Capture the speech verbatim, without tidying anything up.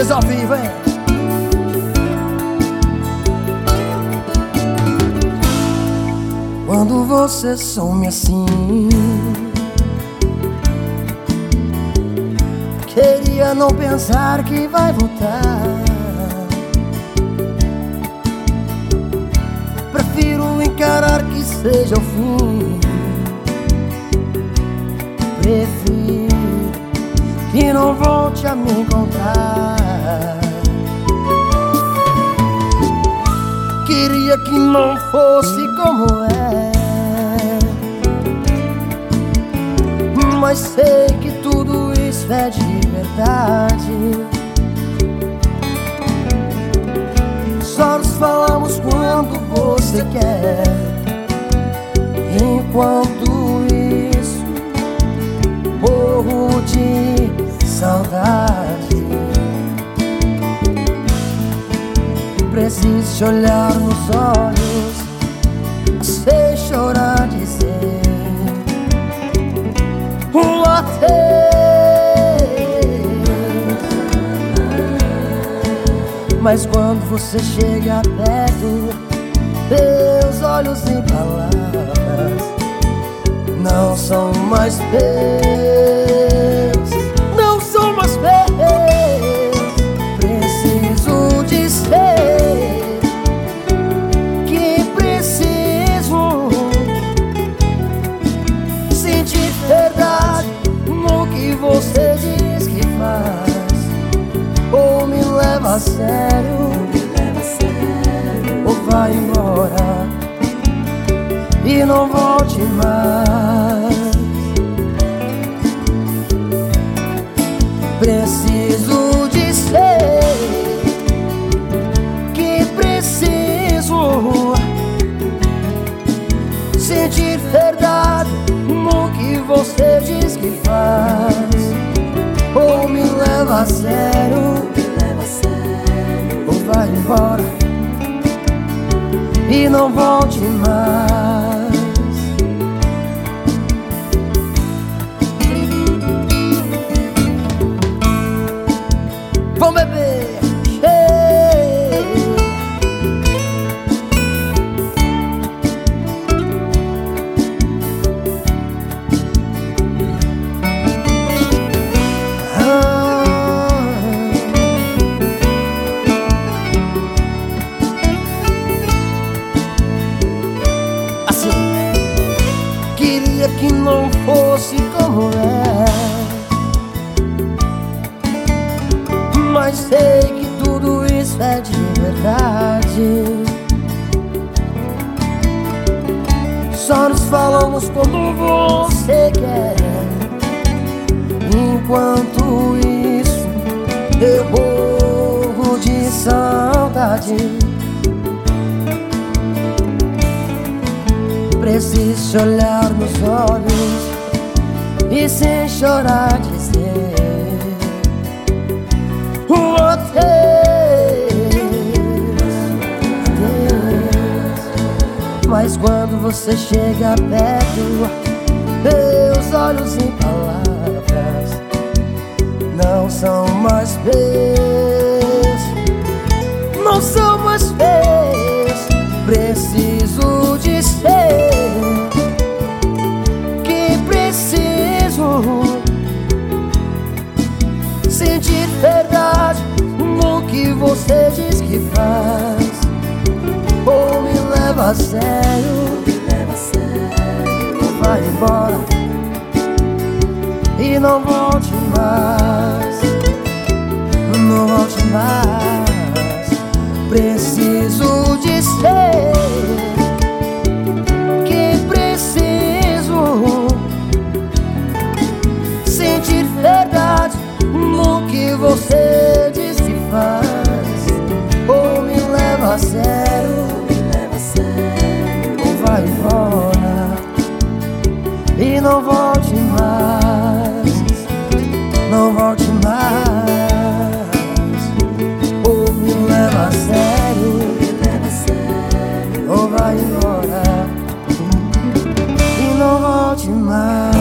Dias ao vivo, hein? Quando você some assim, queria não pensar que vai voltar. Prefiro encarar que seja o fim. Prefiro que não volte a me encontrar. Queria que não fosse como é, mas sei que tudo isso é de verdade. Só nos falamos quando você quer. Enquanto isso, morro de saudade. Preciso te olhar nos olhos, sem chorar, dizer um adeus. Mas quando você chega perto, teus olhos e palavras não são mais meus, não são mais meus. Preciso dizer que preciso sentir verdade no que você diz que faz. Ou me leva a sério, ou vai embora e não volte mais. Preciso dizer que preciso sentir verdade no que você diz que faz. Ou me leva a sério, ou vai embora e não volte mais. Vamos beber, hey. ah. Assim, queria que não fosse como é, mas sei que tudo isso é de verdade. Só nos falamos quando você quer. Enquanto isso, eu morro de saudade. Preciso te olhar nos olhos e sem chorar dizer um adeus, adeus. Mas quando você chega perto, meus olhos e palavras não são mais meus, não são mais meus. Preciso dizer que preciso sentir verdade no que você diz que faz. Ou me leva a sério, ou vai embora e não volte mais, não volte mais. Preciso dizer que preciso sentir verdade no que você diz que faz. Ou me leva a sério, ou vai embora e não volte mais, não volte mais. Ou me leva a sério, ou vai embora e não volte mais.